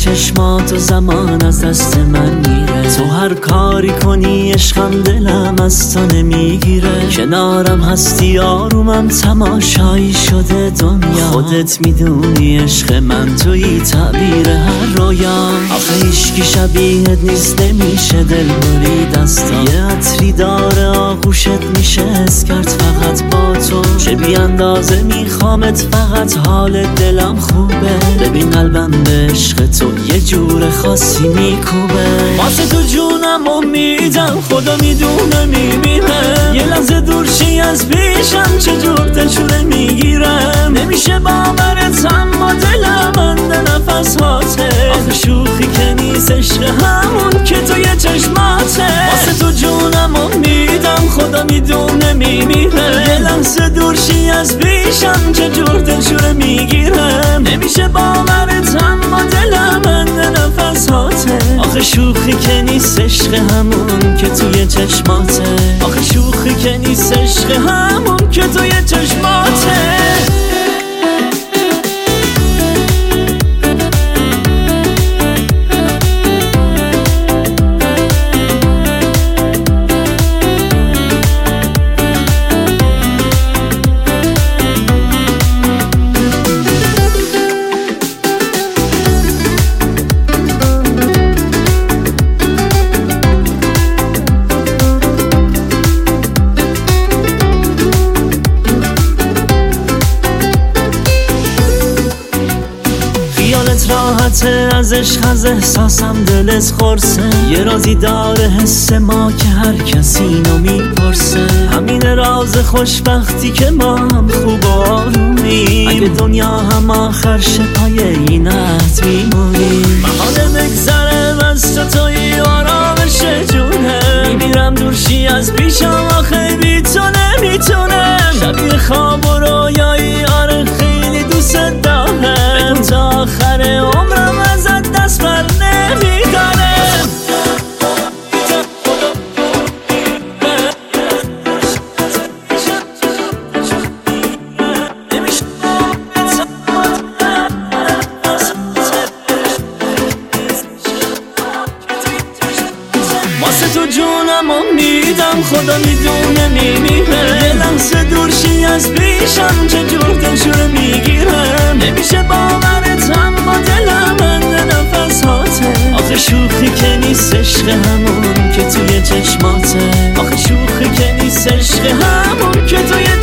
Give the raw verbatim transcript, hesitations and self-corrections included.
چشمات و زمان از دست من میره. تو هر کاری کنی عشقم دلم از تو نمیگیره. کنارم هستی آرومم تماشایی شده دنیا. خودت میدونی عشق من توی تعبیر هر رویام. آخه هیچکی شبیهت نیست نمیشه دل بری دستا. یه عطری داره آغوشت میشه اسکرت فقط با تو. چه بی اندازه میخوامت فقط حال دلم خوبه. ببین قلبم به عشق تو یه جور خاصی میکوبه. واسه تو جونم امیدم خدا میدونه میمیره. یه لحظه دورشی از پیشم چجور دلشونه میگیرم. نمیشه باورت اما دلم بنده نفس هاته. آخه شوخی که نیست عشق همون که توی چشماته. واسه تو جونم امیدم خدا میدونه میمیره. یه لحظه دورشی از پیشم چجور دلشونه میگیرم. نمیشه باورت اما دلم بنده نفس هاته. آخه شوخی که نیست عشق همون که توی چشماته. آخه شوخی که نیست عشق همون که توی چشماته. راحته از عشق از احساسم دلت خورسه. یه رازی داره حس ما که هر کسی اینو میپرسه. همین راز خوشبختی که ما هم خوب و آرومیم. اگه دنیا هم آخر شه پای این عهد میمونیم. محاله بگذره از تو توی آرامش جونه. میمیرم دورشی از پیشم آخه بی تو نمیتونم. شبیه خواب و رویایی آره خیلی دوست دارم. تا آخر عمرم ازت دست بر نمیداره. واسه تو جونم امیدم خدا میدونه میمیره. یه لحظه دورشی از پیشم چجور دلشونه میگیرم. نمیشه باورت اما دلم بنده نفس هاته. آخه شوخی که نیست عشق همون که توی چشماته. آخه شوخی که نیست عشق همون که توی